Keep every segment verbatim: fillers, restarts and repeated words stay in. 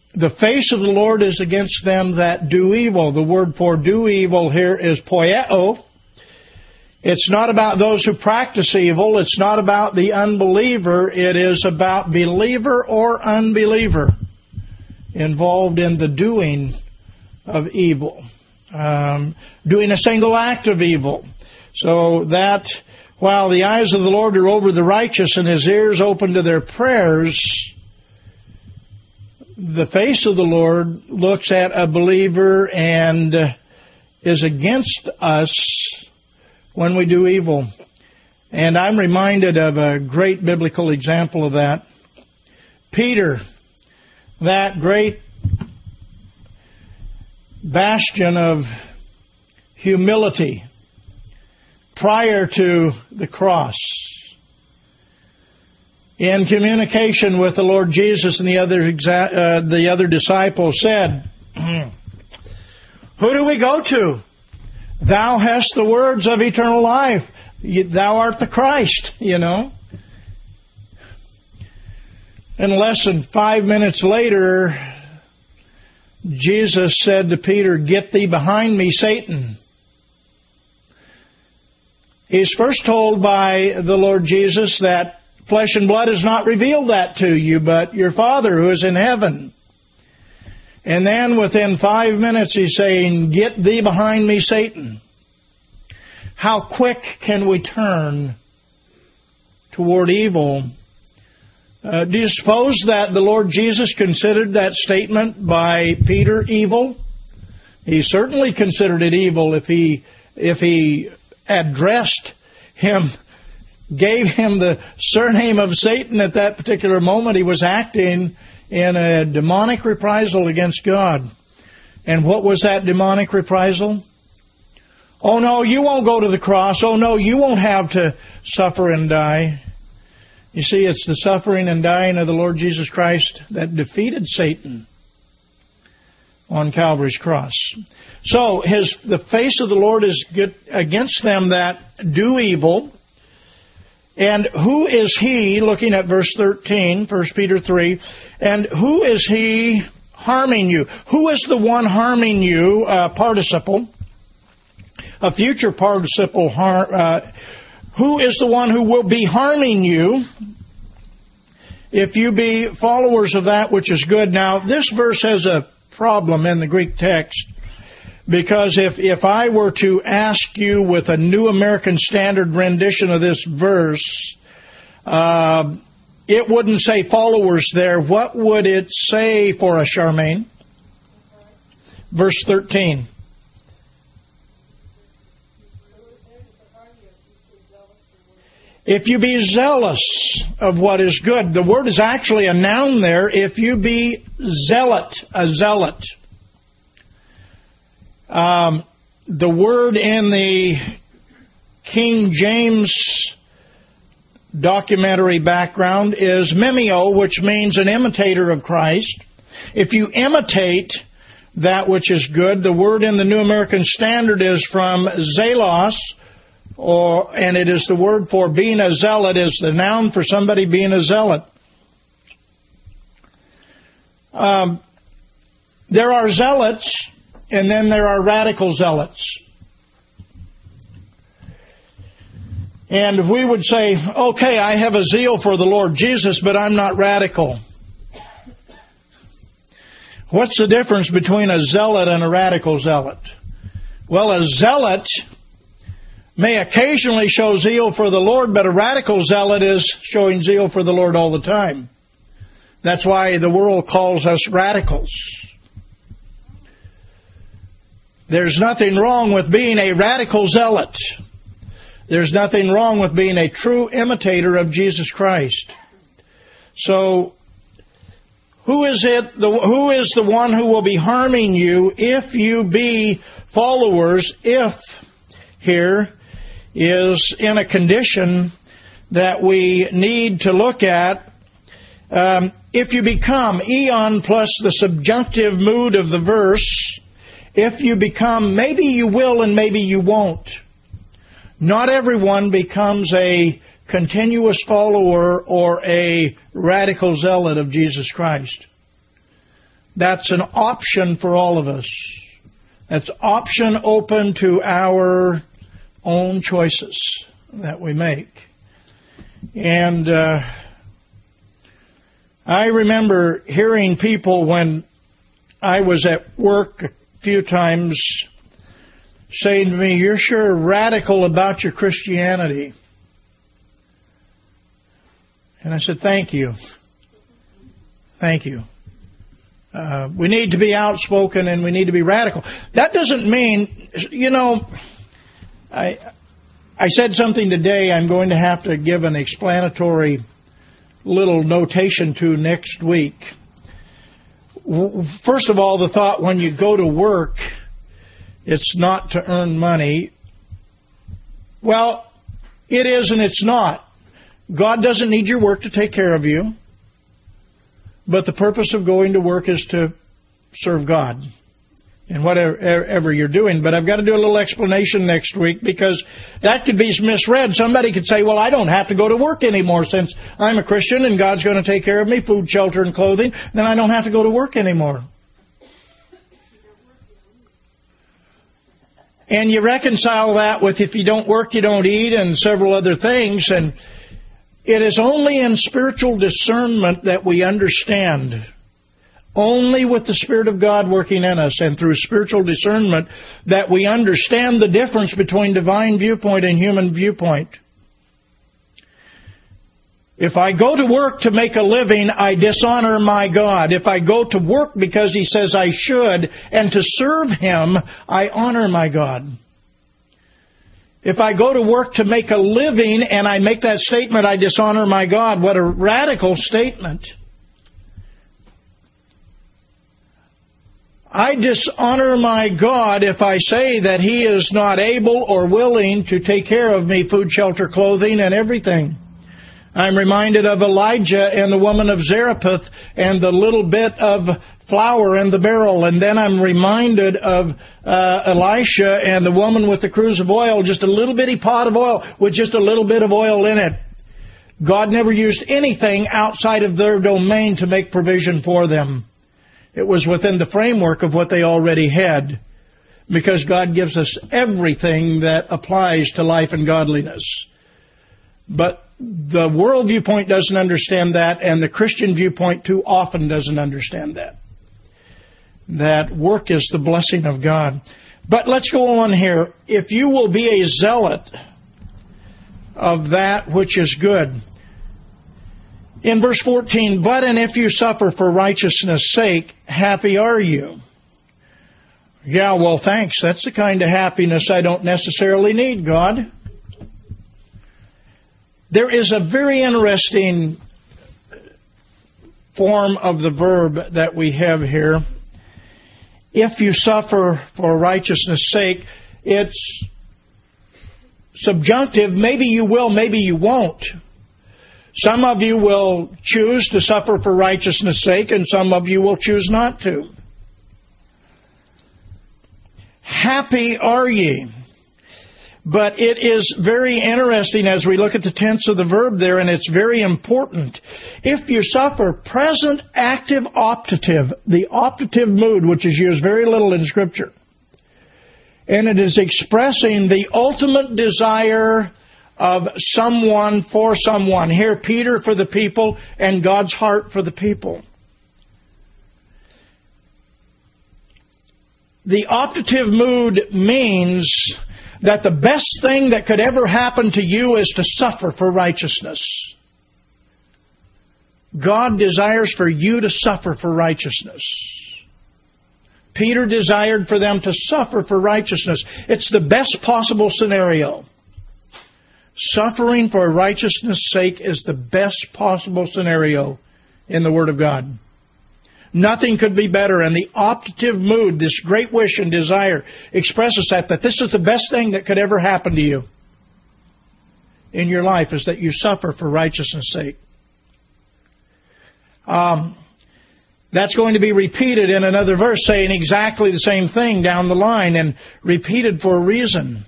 the face of the Lord is against them that do evil. The word for do evil here is poieo. It's not about those who practice evil. It's not about the unbeliever. It is about believer or unbeliever involved in the doing of evil. Um, doing a single act of evil. So that while the eyes of the Lord are over the righteous and His ears open to their prayers, the face of the Lord looks at a believer and is against us when we do evil. And I'm reminded of a great biblical example of that. Peter, that great bastion of humility prior to the cross, in communication with the Lord Jesus and the other exa- uh, the other disciples, said, "Who do we go to? Thou hast the words of eternal life. Thou art the Christ," you know. And less than five minutes later, Jesus said to Peter, "Get thee behind me, Satan." He's first told by the Lord Jesus that flesh and blood has not revealed that to you, but your Father who is in heaven. And then within five minutes he's saying, "Get thee behind me, Satan." How quick can we turn toward evil? Uh, do you suppose that the Lord Jesus considered that statement by Peter evil? He certainly considered it evil if he if he addressed him, gave him the surname of Satan at that particular moment. He was acting in a demonic reprisal against God. And what was that demonic reprisal? Oh no, you won't go to the cross. Oh no, you won't have to suffer and die. You see, it's the suffering and dying of the Lord Jesus Christ that defeated Satan on Calvary's cross. So, his the face of the Lord is against them that do evil. And who is He, looking at verse thirteen, First Peter three, and who is He harming you? Who is the one harming you? Uh, participle. A future participle. Har- uh, who is the one who will be harming you if you be followers of that which is good? Now, this verse has a problem in the Greek text, because if, if I were to ask you with a New American Standard rendition of this verse, uh, it wouldn't say followers there. What would it say for us, Charmaine? Verse thirteen. If you be zealous of what is good. The word is actually a noun there. If you be zealot, a zealot. Um, the word in the King James documentary background is memio, which means an imitator of Christ. If you imitate that which is good, the word in the New American Standard is from zelos, or and it is the word for being a zealot, is the noun for somebody being a zealot. Um, there are zealots, and then there are radical zealots. And if we would say, okay, I have a zeal for the Lord Jesus, but I'm not radical. What's the difference between a zealot and a radical zealot? Well, a zealot may occasionally show zeal for the Lord, but a radical zealot is showing zeal for the Lord all the time. That's why the world calls us radicals. There's nothing wrong with being a radical zealot. There's nothing wrong with being a true imitator of Jesus Christ. So, who is it? The, who is the one who will be harming you if you be followers? If here is in a condition that we need to look at. Um, if you become, eon plus the subjunctive mood of the verse, if you become, maybe you will and maybe you won't. Not everyone becomes a continuous follower or a radical zealot of Jesus Christ. That's an option for all of us. That's option open to our own choices that we make. And uh, I remember hearing people when I was at work a few times saying to me, "You're sure radical about your Christianity." And I said, "Thank you. Thank you. Uh, we need to be outspoken and we need to be radical." That doesn't mean, you know, I I said something today I'm going to have to give an explanatory little notation to next week. First of all, the thought when you go to work, it's not to earn money. Well, it is and it's not. God doesn't need your work to take care of you. But the purpose of going to work is to serve God in whatever you're doing. But I've got to do a little explanation next week because that could be misread. Somebody could say, "Well, I don't have to go to work anymore since I'm a Christian and God's going to take care of me, food, shelter, and clothing. Then I don't have to go to work anymore." And you reconcile that with if you don't work, you don't eat, and several other things. And it is only in spiritual discernment that we understand. Only with the Spirit of God working in us and through spiritual discernment that we understand the difference between divine viewpoint and human viewpoint. If I go to work to make a living, I dishonor my God. If I go to work because He says I should and to serve Him, I honor my God. If I go to work to make a living and I make that statement, I dishonor my God. What a radical statement. I dishonor my God if I say that He is not able or willing to take care of me, food, shelter, clothing, and everything. I'm reminded of Elijah and the woman of Zarephath and the little bit of flour in the barrel. And then I'm reminded of uh, Elisha and the woman with the cruse of oil, just a little bitty pot of oil with just a little bit of oil in it. God never used anything outside of their domain to make provision for them. It was within the framework of what they already had, because God gives us everything that applies to life and godliness. But the world viewpoint doesn't understand that, and the Christian viewpoint too often doesn't understand that. That work is the blessing of God. But let's go on here. If you will be a zealot of that which is good. In verse fourteen, "But and if you suffer for righteousness' sake, happy are you." Yeah, well, thanks. That's the kind of happiness I don't necessarily need, God. There is a very interesting form of the verb that we have here. If you suffer for righteousness' sake, it's subjunctive. Maybe you will, maybe you won't. Some of you will choose to suffer for righteousness' sake, and some of you will choose not to. Happy are ye. But it is very interesting as we look at the tense of the verb there, and it's very important. If you suffer, present active optative, the optative mood, which is used very little in Scripture. And it is expressing the ultimate desire of someone for someone. Here, Peter for the people and God's heart for the people. The optative mood means that the best thing that could ever happen to you is to suffer for righteousness. God desires for you to suffer for righteousness. Peter desired for them to suffer for righteousness. It's the best possible scenario. Suffering for righteousness' sake is the best possible scenario in the Word of God. Nothing could be better. And the optative mood, this great wish and desire, expresses that, that this is the best thing that could ever happen to you in your life, is that you suffer for righteousness' sake. Um, that's going to be repeated in another verse, saying exactly the same thing down the line, and repeated for a reason.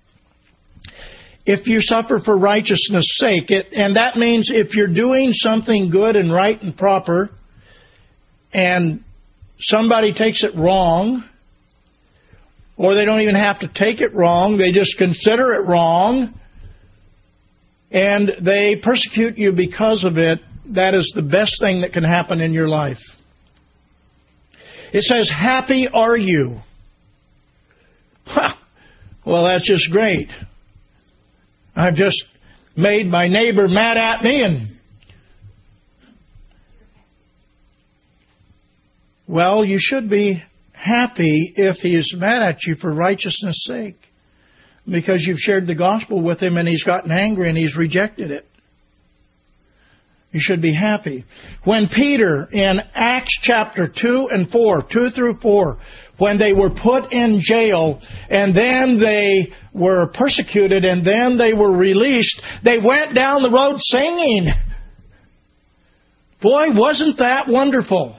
If you suffer for righteousness' sake, it, and that means if you're doing something good and right and proper, and somebody takes it wrong, or they don't even have to take it wrong, they just consider it wrong, and they persecute you because of it, that is the best thing that can happen in your life. It says, happy are you. Well, that's just great. I've just made my neighbor mad at me, and well, you should be happy if he is mad at you for righteousness' sake, because you've shared the gospel with him and he's gotten angry and he's rejected it. You should be happy. When Peter, in Acts chapter two and four, two through four, when they were put in jail and then they were persecuted and then they were released, they went down the road singing. Boy, wasn't that wonderful.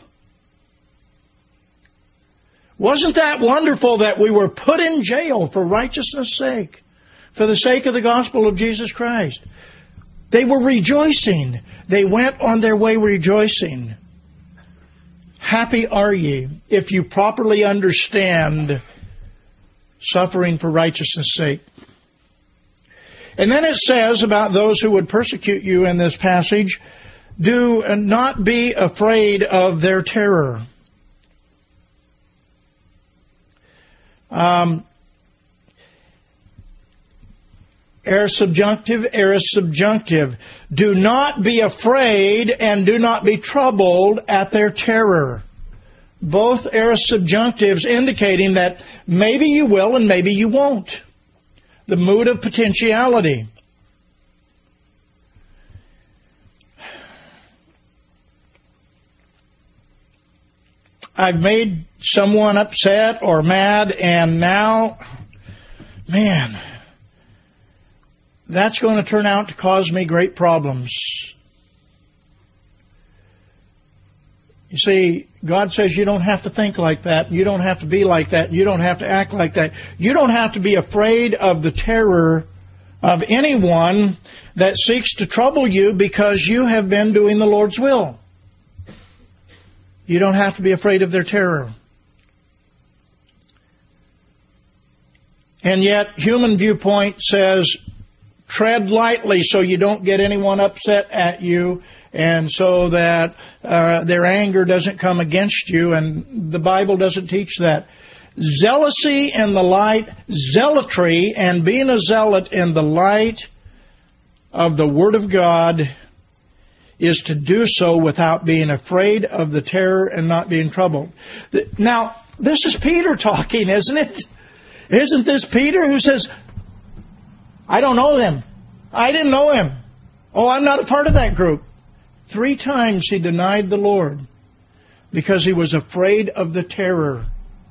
Wasn't that wonderful that we were put in jail for righteousness' sake, for the sake of the gospel of Jesus Christ? They were rejoicing. They went on their way rejoicing. Happy are ye if you properly understand suffering for righteousness' sake. And then it says about those who would persecute you in this passage, do not be afraid of their terror. Um, aorist subjunctive, aorist subjunctive. Do not be afraid and do not be troubled at their terror. Both aorist subjunctives indicating that maybe you will and maybe you won't. The mood of potentiality. I've made someone upset or mad, and now, man, that's going to turn out to cause me great problems. You see, God says you don't have to think like that. You don't have to be like that. You don't have to act like that. You don't have to be afraid of the terror of anyone that seeks to trouble you because you have been doing the Lord's will. You don't have to be afraid of their terror. And yet, human viewpoint says, tread lightly so you don't get anyone upset at you, and so that uh, their anger doesn't come against you. And the Bible doesn't teach that. Zealousy in the light, zealotry, and being a zealot in the light of the Word of God is to do so without being afraid of the terror and not being troubled. Now, this is Peter talking, isn't it? Isn't this Peter who says, I don't know them. I didn't know him. Oh, I'm not a part of that group. Three times he denied the Lord because he was afraid of the terror.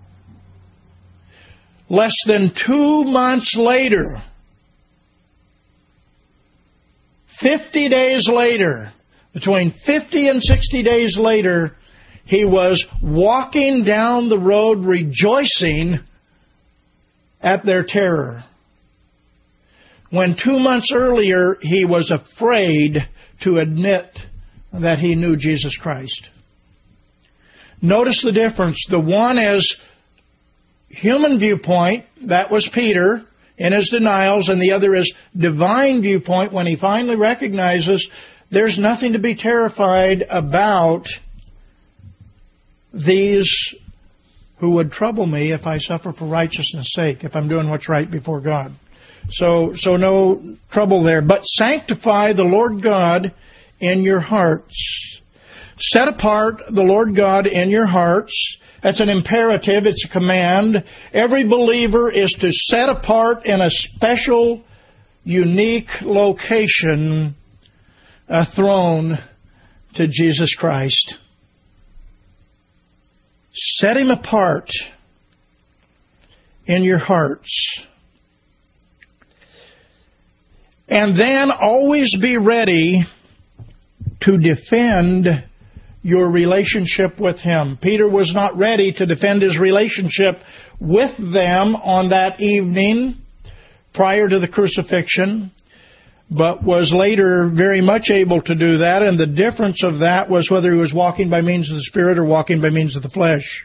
Less than two months later, fifty days later, between fifty and sixty days later, he was walking down the road rejoicing at their terror. When two months earlier, he was afraid to admit that he knew Jesus Christ. Notice the difference. The one is human viewpoint, that was Peter in his denials, and the other is divine viewpoint when he finally recognizes there's nothing to be terrified about these who would trouble me if I suffer for righteousness' sake, if I'm doing what's right before God. So, so no trouble there. But sanctify the Lord God in your hearts. Set apart the Lord God in your hearts. That's an imperative. It's a command. Every believer is to set apart in a special, unique location a throne to Jesus Christ. Set Him apart in your hearts. And then always be ready to defend your relationship with Him. Peter was not ready to defend his relationship with them on that evening prior to the crucifixion. but was later very much able to do that, and the difference of that was whether he was walking by means of the Spirit or walking by means of the flesh.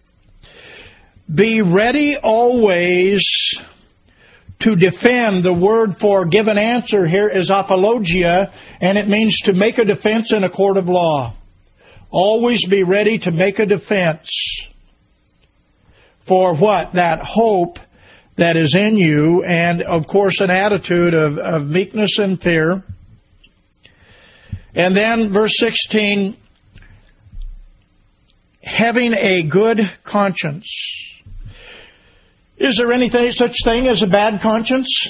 Be ready always to defend. The word for give an answer here is apologia, and it means to make a defense in a court of law. Always be ready to make a defense for what? That hope that is in you, and of course an attitude of, of meekness and fear. And then verse sixteen, having a good conscience. Is there anything such thing as a bad conscience?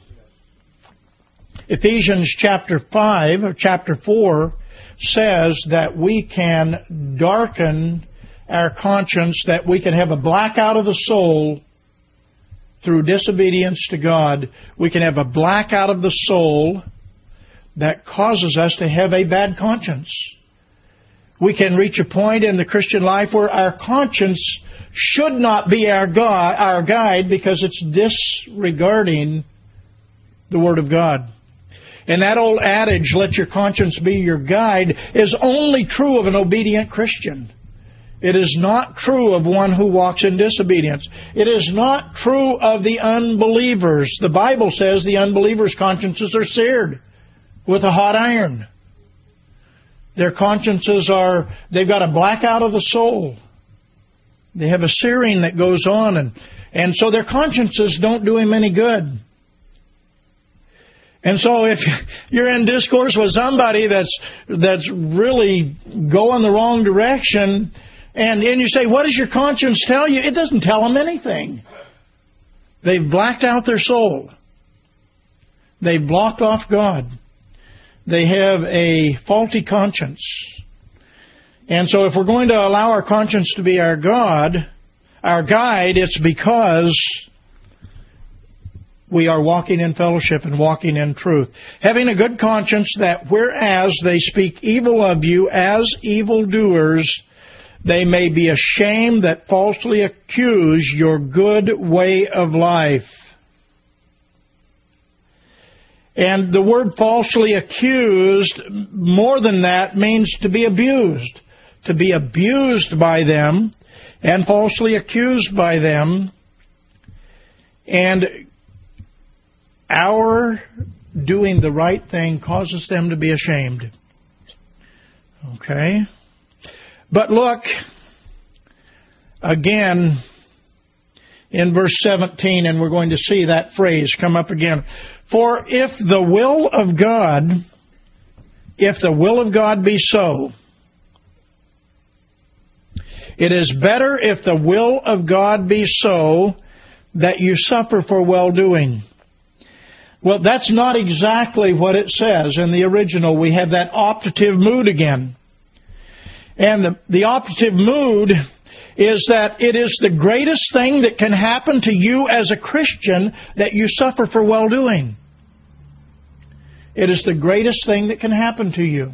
Ephesians chapter five or chapter four says that we can darken our conscience, that we can have a blackout of the soul through disobedience to God. We can have a blackout of the soul that causes us to have a bad conscience. We can reach a point in the Christian life where our conscience should not be our God, our guide, because it's disregarding the Word of God. And that old adage, let your conscience be your guide, is only true of an obedient Christian. It is not true of one who walks in disobedience. It is not true of the unbelievers. The Bible says the unbelievers' consciences are seared with a hot iron. Their consciences are, they've got a blackout of the soul. They have a searing that goes on, and, and so their consciences don't do him any good. And so if you're in discourse with somebody that's that's really going the wrong direction, and, and you say, what does your conscience tell you? It doesn't tell them anything. They've blacked out their soul. They've blocked off God. They have a faulty conscience. And so if we're going to allow our conscience to be our God, our guide, it's because we are walking in fellowship and walking in truth. Having a good conscience, that whereas they speak evil of you as evildoers, they may be ashamed that falsely accuse your good way of life. And the word falsely accused, more than that, means to be abused. To be abused by them and falsely accused by them. And our doing the right thing causes them to be ashamed. Okay? But look, again, in verse seventeen, and we're going to see that phrase come up again. For if the will of God, if the will of God be so, it is better if the will of God be so that you suffer for well-doing. Well, that's not exactly what it says in the original. We have that optative mood again. And the, the optative mood is that it is the greatest thing that can happen to you as a Christian that you suffer for well-doing. It is the greatest thing that can happen to you.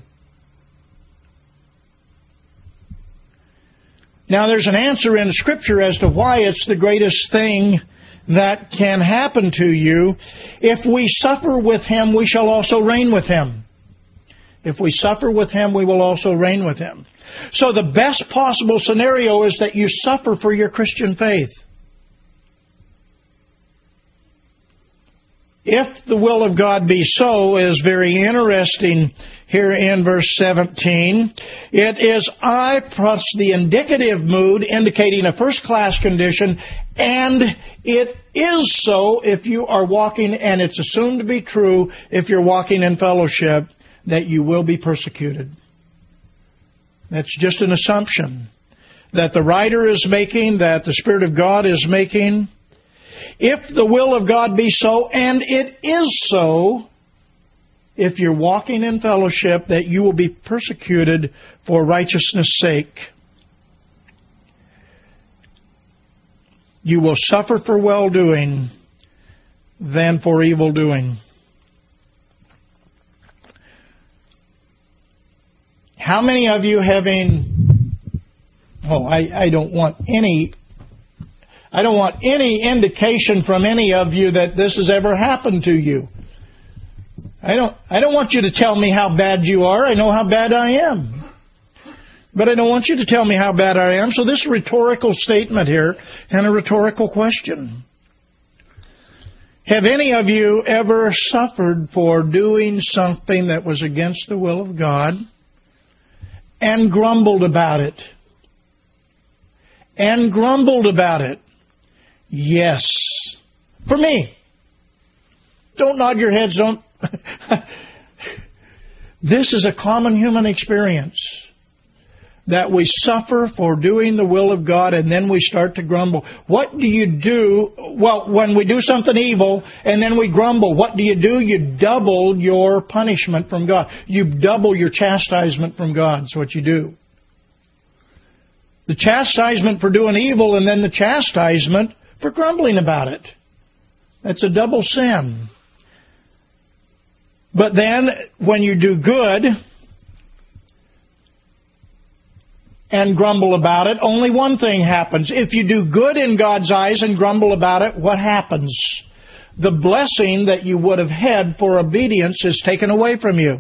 Now, there's an answer in Scripture as to why it's the greatest thing that can happen to you. If we suffer with Him, we shall also reign with Him. If we suffer with Him, we will also reign with Him. So the best possible scenario is that you suffer for your Christian faith. If the will of God be so is very interesting here in verse seventeen. It is I plus the indicative mood indicating a first-class condition, and it is so if you are walking, and it's assumed to be true if you're walking in fellowship, that you will be persecuted. That's just an assumption that the writer is making, that the Spirit of God is making. If the will of God be so, and it is so, if you're walking in fellowship, that you will be persecuted for righteousness' sake. You will suffer for well-doing than for evil-doing. How many of you having... Oh, I, I don't want any... I don't want any indication from any of you that this has ever happened to you. I don't, I don't want you to tell me how bad you are. I know how bad I am. But I don't want you to tell me how bad I am. So this is a rhetorical statement here and a rhetorical question. Have any of you ever suffered for doing something that was against the will of God and grumbled about it? And grumbled about it? Yes. For me. Don't nod your heads. Don't. This is a common human experience. That we suffer for doing the will of God and then we start to grumble. What do you do? Well, when we do something evil and then we grumble, what do you do? You double your punishment from God. You double your chastisement from God. That's what you do. The chastisement for doing evil and then the chastisement for grumbling about it. That's a double sin. But then when you do good and grumble about it, only one thing happens. If you do good in God's eyes and grumble about it, what happens? The blessing that you would have had for obedience is taken away from you.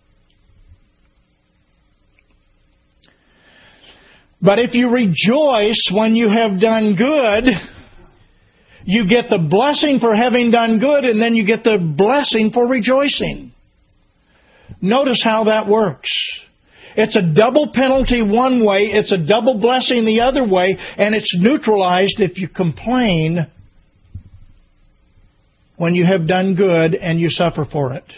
But if you rejoice when you have done good, you get the blessing for having done good, and then you get the blessing for rejoicing. Notice how that works. It's a double penalty one way, it's a double blessing the other way, and it's neutralized if you complain when you have done good and you suffer for it.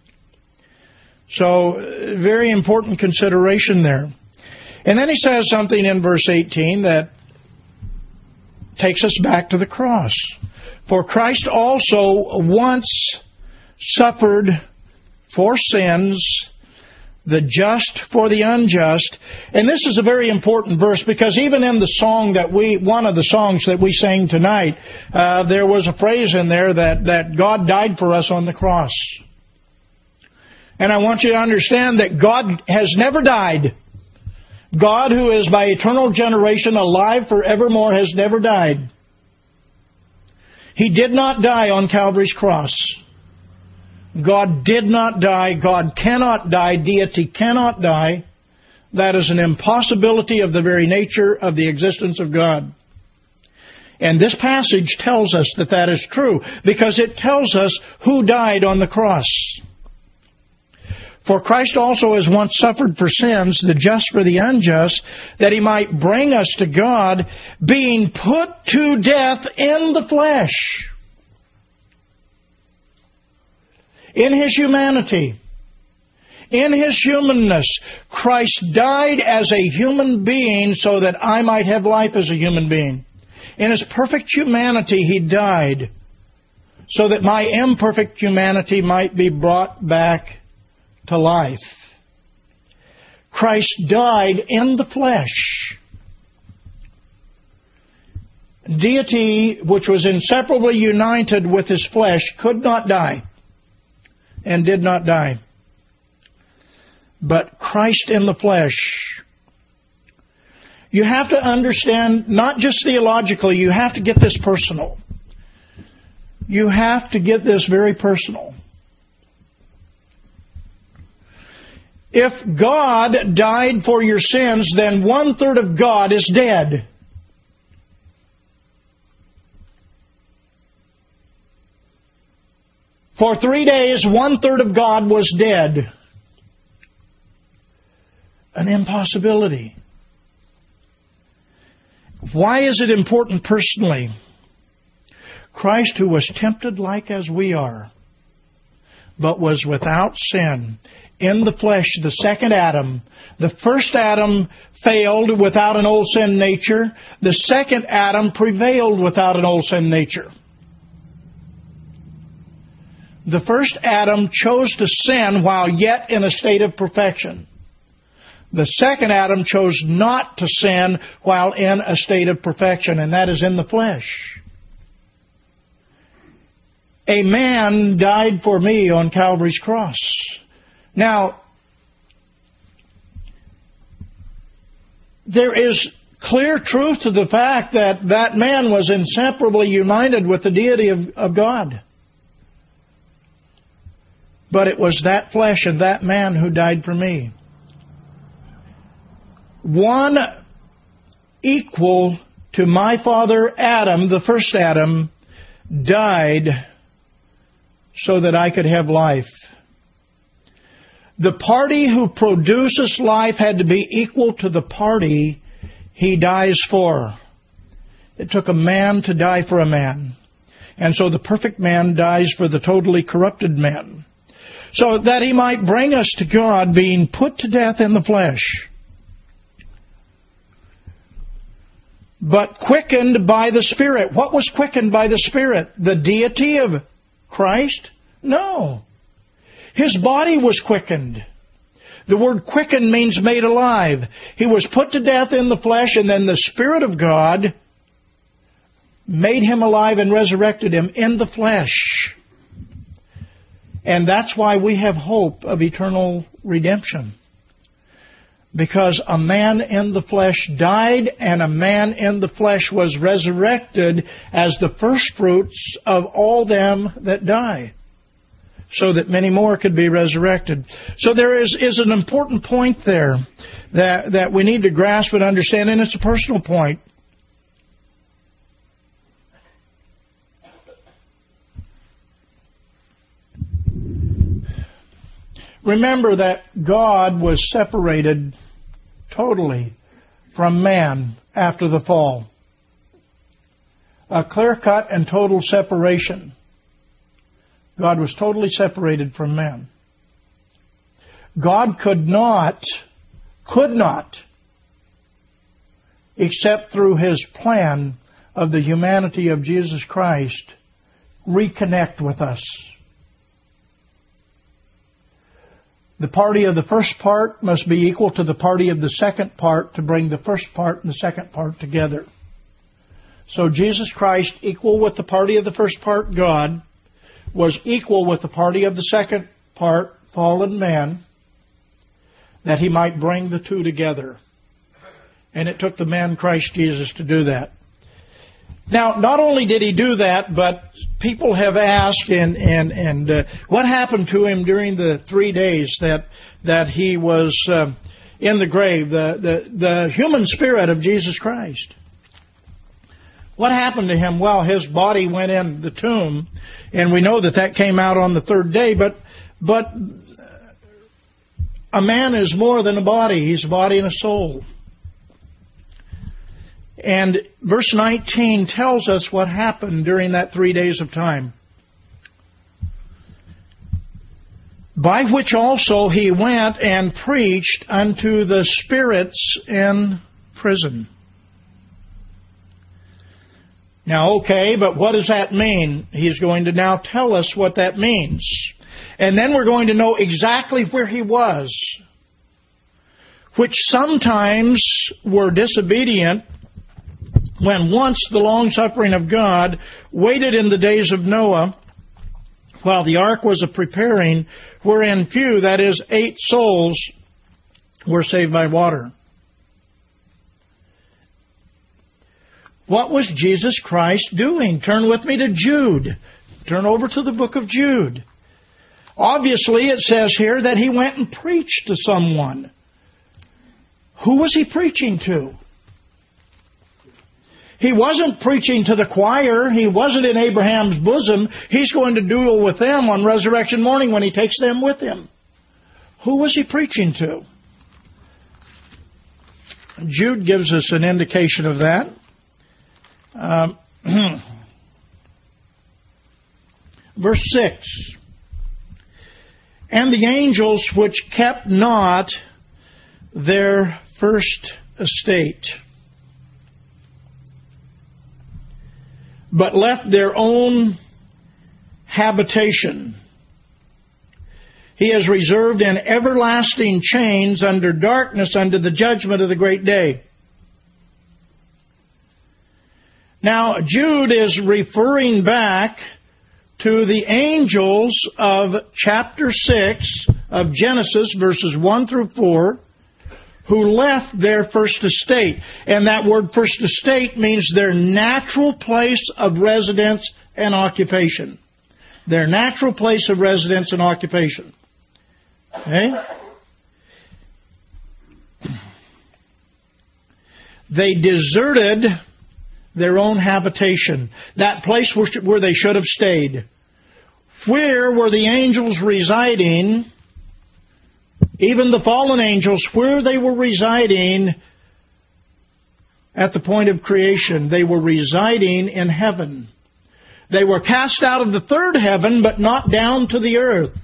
So, very important consideration there. And then he says something in verse eighteen that takes us back to the cross. For Christ also once suffered for sins, the just for the unjust. And this is a very important verse because even in the song that we, one of the songs that we sang tonight, uh, there was a phrase in there that, that God died for us on the cross. And I want you to understand that God has never died. God, who is by eternal generation alive forevermore, has never died. He did not die on Calvary's cross. God did not die. God cannot die. Deity cannot die. That is an impossibility of the very nature of the existence of God. And this passage tells us that that is true because it tells us who died on the cross. For Christ also has once suffered for sins, the just for the unjust, that He might bring us to God, being put to death in the flesh. In His humanity, in His humanness, Christ died as a human being so that I might have life as a human being. In His perfect humanity, He died so that my imperfect humanity might be brought back to life. Christ died in the flesh. Deity, which was inseparably united with His flesh, could not die and did not die. But Christ in the flesh. You have to understand, not just theologically, you have to get this personal. You have to get this very personal. If God died for your sins, then one third of God is dead. For three days, one third of God was dead. An impossibility. Why is it important personally? Christ, who was tempted like as we are, but was without sin, in the flesh, the second Adam. The first Adam failed without an old sin nature. The second Adam prevailed without an old sin nature. The first Adam chose to sin while yet in a state of perfection. The second Adam chose not to sin while in a state of perfection, and that is in the flesh. A man died for me on Calvary's cross. Now, there is clear truth to the fact that that man was inseparably united with the deity of, of God. But it was that flesh and that man who died for me. One equal to my father Adam, the first Adam, died so that I could have life. The party who produces life had to be equal to the party he dies for. It took a man to die for a man. And so the perfect man dies for the totally corrupted man, so that he might bring us to God, being put to death in the flesh, but quickened by the Spirit. What was quickened by the Spirit? The deity of Christ? No. His body was quickened. The word quickened means made alive. He was put to death in the flesh, and then the Spirit of God made him alive and resurrected him in the flesh. And that's why we have hope of eternal redemption. Because a man in the flesh died, and a man in the flesh was resurrected as the first fruits of all them that die, so that many more could be resurrected. So there is, is an important point there that, that we need to grasp and understand, and it's a personal point. Remember that God was separated totally from man after the fall. A clear-cut and total separation. God was totally separated from man. God could not, could not, except through His plan of the humanity of Jesus Christ, reconnect with us. The party of the first part must be equal to the party of the second part to bring the first part and the second part together. So Jesus Christ, equal with the party of the first part, God, was equal with the party of the second part, fallen man, that He might bring the two together. And it took the man Christ Jesus to do that. Now, not only did He do that, but people have asked, and and and uh, what happened to Him during the three days that that He was uh, in the grave, the, the the human spirit of Jesus Christ? What happened to Him? Well, His body went in the tomb, and we know that that came out on the third day. But but a man is more than a body; he's a body and a soul. And verse nineteen tells us what happened during that three days of time. By which also He went and preached unto the spirits in prison. Now, okay, but what does that mean? He's going to now tell us what that means. And then we're going to know exactly where He was, which sometimes were disobedient, when once the long-suffering of God waited in the days of Noah, while the ark was a-preparing, wherein few, that is, eight souls, were saved by water. What was Jesus Christ doing? Turn with me to Jude. Turn over to the book of Jude. Obviously, it says here that He went and preached to someone. Who was He preaching to? He wasn't preaching to the choir. He wasn't in Abraham's bosom. He's going to duel with them on resurrection morning when He takes them with Him. Who was He preaching to? Jude gives us an indication of that. Um, verse six. And the angels which kept not their first estate, but left their own habitation, He has reserved in everlasting chains under darkness unto the judgment of the great day. Now, Jude is referring back to the angels of chapter six of Genesis, verses one through four, who left their first estate. And that word first estate means their natural place of residence and occupation. Their natural place of residence and occupation. Okay? They deserted their own habitation, that place where they should have stayed. Where were the angels residing? Even the fallen angels, where they were residing at the point of creation, they were residing in heaven. They were cast out of the third heaven, but not down to the earth.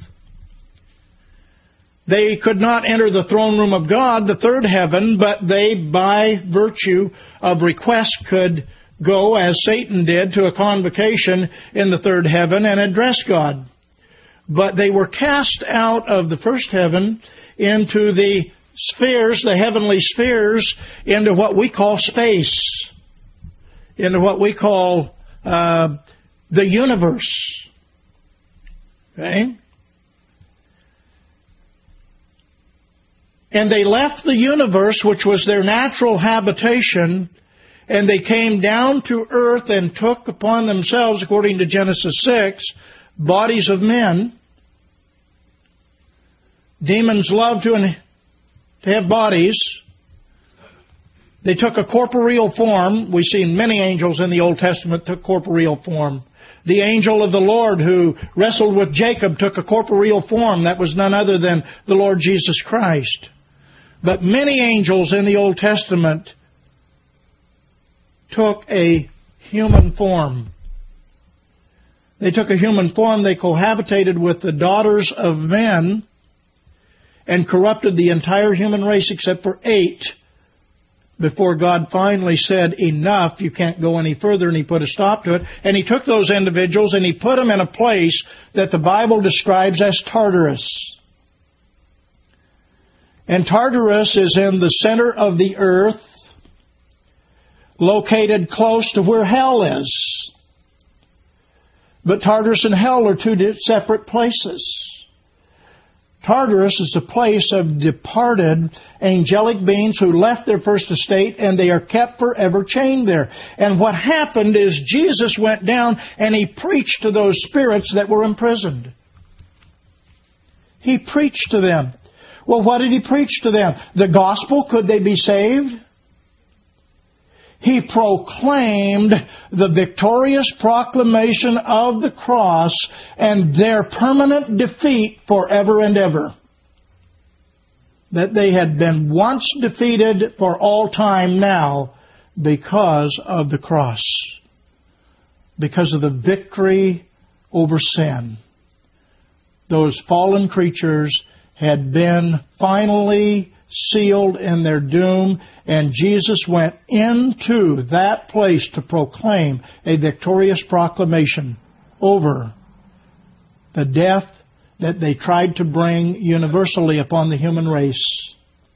They could not enter the throne room of God, the third heaven, but they, by virtue of request, could go, as Satan did, to a convocation in the third heaven and address God. But they were cast out of the first heaven into the spheres, the heavenly spheres, into what we call space, into what we call uh, the universe. Okay? And they left the universe, which was their natural habitation, and they came down to earth and took upon themselves, according to Genesis six, bodies of men. Demons love to, to have bodies. They took a corporeal form. We've seen many angels in the Old Testament took corporeal form. The angel of the Lord who wrestled with Jacob took a corporeal form. That was none other than the Lord Jesus Christ. But many angels in the Old Testament took a human form. They took a human form. They cohabitated with the daughters of men and corrupted the entire human race except for eight before God finally said, enough, you can't go any further, and He put a stop to it. And He took those individuals and He put them in a place that the Bible describes as Tartarus. And Tartarus is in the center of the earth, located close to where hell is. But Tartarus and hell are two separate places. Tartarus is a place of departed angelic beings who left their first estate, and they are kept forever chained there. And what happened is Jesus went down and He preached to those spirits that were imprisoned. He preached to them. Well, what did He preach to them? The gospel. Could they be saved? He proclaimed the victorious proclamation of the cross and their permanent defeat forever and ever. That they had been once defeated for all time now because of the cross. Because of the victory over sin. Those fallen creatures had been finally sealed in their doom, and Jesus went into that place to proclaim a victorious proclamation over the death that they tried to bring universally upon the human race.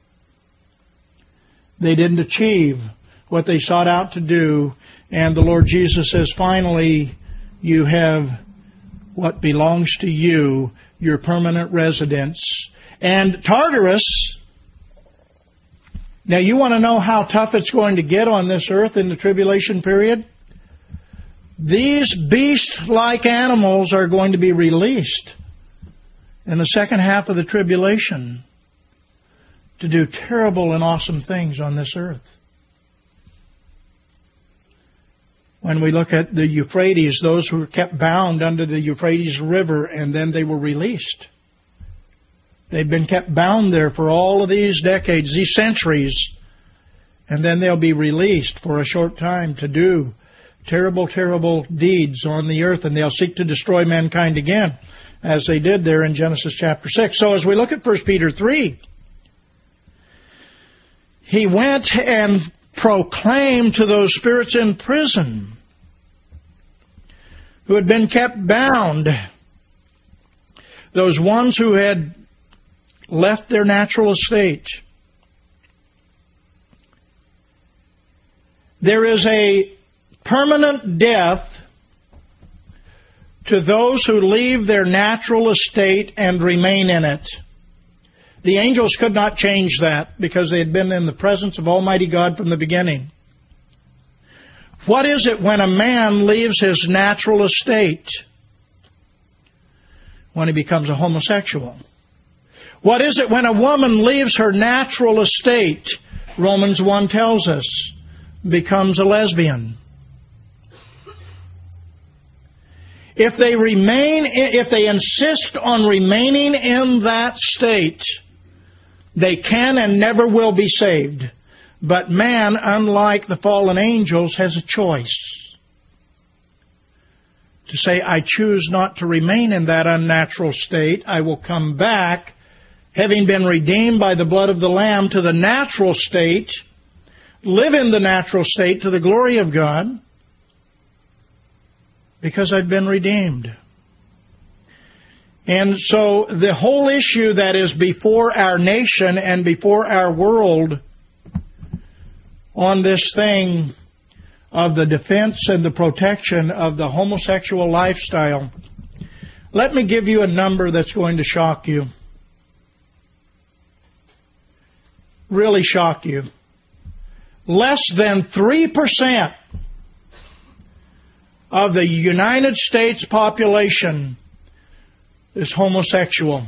They didn't achieve what they sought out to do, and the Lord Jesus says, finally, you have what belongs to you, your permanent residence. And Tartarus, now you want to know how tough it's going to get on this earth in the tribulation period? These beast-like animals are going to be released in the second half of the tribulation to do terrible and awesome things on this earth. When we look at the Euphrates, those who were kept bound under the Euphrates River, and then they were released. They've been kept bound there for all of these decades, these centuries, and then they'll be released for a short time to do terrible, terrible deeds on the earth, and they'll seek to destroy mankind again, as they did there in Genesis chapter six. So as we look at First Peter three, he went and proclaimed to those spirits in prison who had been kept bound, those ones who had left their natural estate. There is a permanent death to those who leave their natural estate and remain in it. The angels could not change that because they had been in the presence of Almighty God from the beginning. What is it when a man leaves his natural estate? when he becomes a homosexual? What is it when a woman leaves her natural estate, Romans one tells us, becomes a lesbian? If they remain, if they insist on remaining in that state, they can and never will be saved. But man, unlike the fallen angels, has a choice to say, I choose not to remain in that unnatural state. I will come back, having been redeemed by the blood of the Lamb, to the natural state, live in the natural state to the glory of God, because I've been redeemed. And so the whole issue that is before our nation and before our world on this thing of the defense and the protection of the homosexual lifestyle, let me give you a number that's going to shock you. Really shock you. Less than three percent of the United States population is homosexual.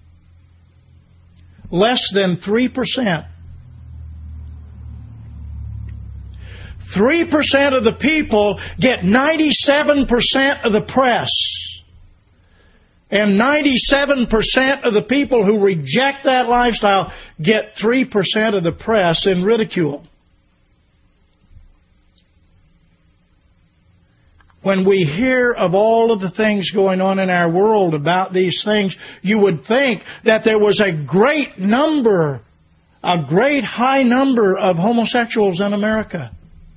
Less than three percent. three percent of the people get ninety-seven percent of the press. And ninety-seven percent of the people who reject that lifestyle get three percent of the press in ridicule. When we hear of all of the things going on in our world about these things, you would think that there was a great number, a great high number of homosexuals in America.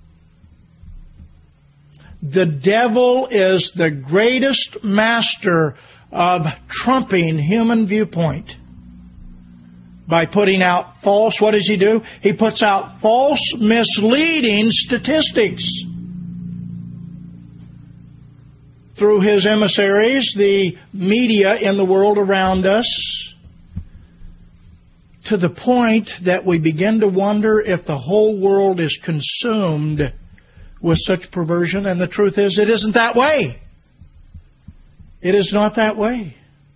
The devil is the greatest master of trumping human viewpoint by putting out false, what does he do? He puts out false, misleading statistics through his emissaries, the media in the world around us, to the point that we begin to wonder if the whole world is consumed with such perversion. And the truth is, it isn't that way. It is not that way.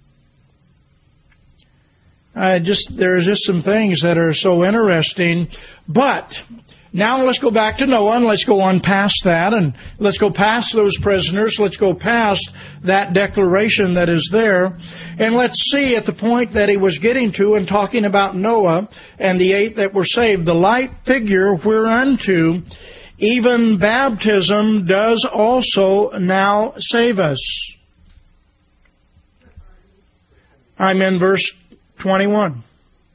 I just there's just some things that are so interesting. But now let's go back to Noah, and let's go on past that, and let's go past those prisoners. Let's go past that declaration that is there, and let's see at the point that he was getting to and talking about Noah and the eight that were saved. The light figure whereunto even baptism does also now save us. I'm in verse twenty-one.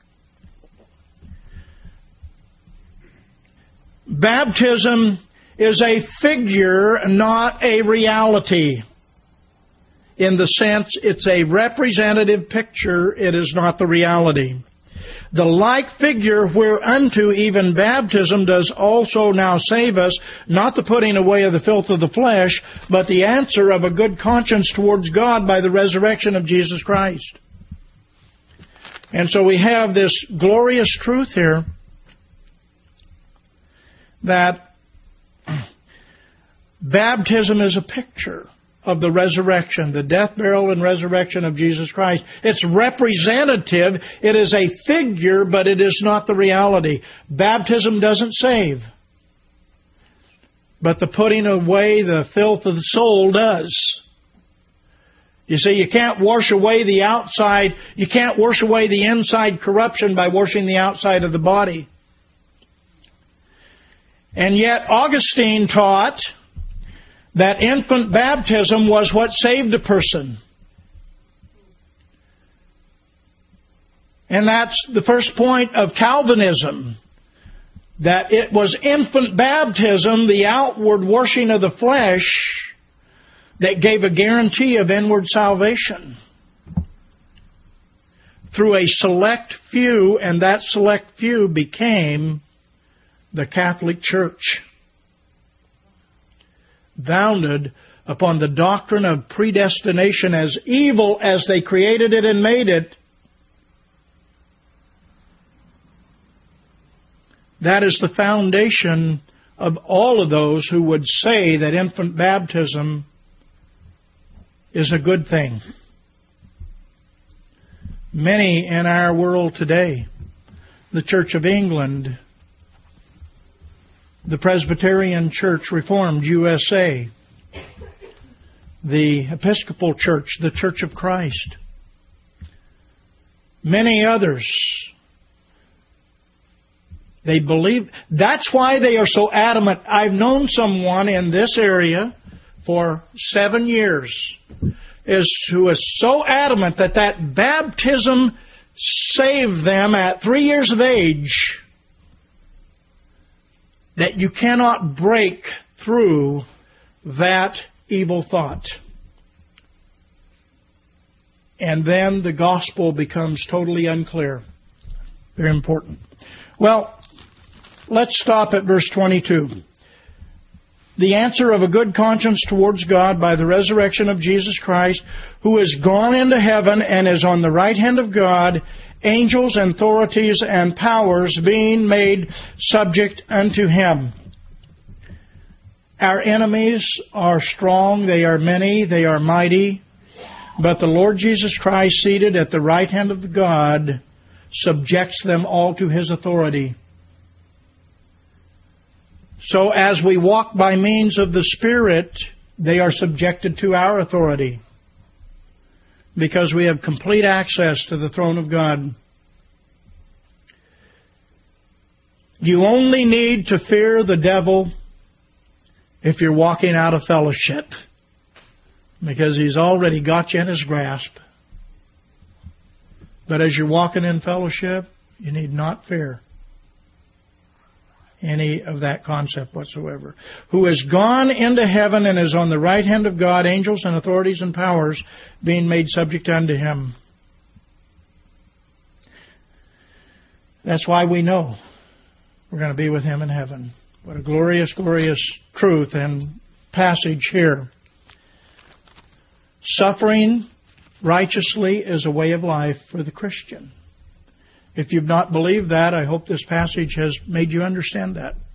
Baptism is a figure, not a reality. In the sense, it's a representative picture, it is not the reality. The like figure whereunto even baptism does also now save us, not the putting away of the filth of the flesh, but the answer of a good conscience towards God by the resurrection of Jesus Christ. And so we have this glorious truth here that baptism is a picture of the resurrection, the death, burial, and resurrection of Jesus Christ. It's representative. It is a figure, but it is not the reality. Baptism doesn't save, but the putting away the filth of the soul does. You see, you can't wash away the outside, you can't wash away the inside corruption by washing the outside of the body. And yet Augustine taught that infant baptism was what saved a person. And that's the first point of Calvinism, that it was infant baptism, the outward washing of the flesh, that gave a guarantee of inward salvation through a select few, and that select few became the Catholic Church, founded upon the doctrine of predestination. As evil as they created it and made it, that is the foundation of all of those who would say that infant baptism is a good thing. Many in our world today, the Church of England, the Presbyterian Church Reformed U S A, the Episcopal Church, the Church of Christ, many others, they believe. That's why they are so adamant. I've known someone in this area for seven years is who is so adamant that that baptism saved them at three years of age, that you cannot break through that evil thought. And then the gospel becomes totally unclear. Very important. Well, let's stop at verse twenty-two. The answer of a good conscience towards God by the resurrection of Jesus Christ, who is gone into heaven and is on the right hand of God, angels and authorities and powers being made subject unto Him. Our enemies are strong, they are many, they are mighty, but the Lord Jesus Christ, seated at the right hand of God, subjects them all to His authority. So as we walk by means of the Spirit, they are subjected to our authority, because we have complete access to the throne of God. You only need to fear the devil if you're walking out of fellowship, because he's already got you in his grasp. But as you're walking in fellowship, you need not fear any of that concept whatsoever. Who has gone into heaven and is on the right hand of God, angels and authorities and powers being made subject unto Him. That's why we know we're going to be with Him in heaven. What a glorious, glorious truth and passage here. Suffering righteously is a way of life for the Christian. If you've not believed that, I hope this passage has made you understand that.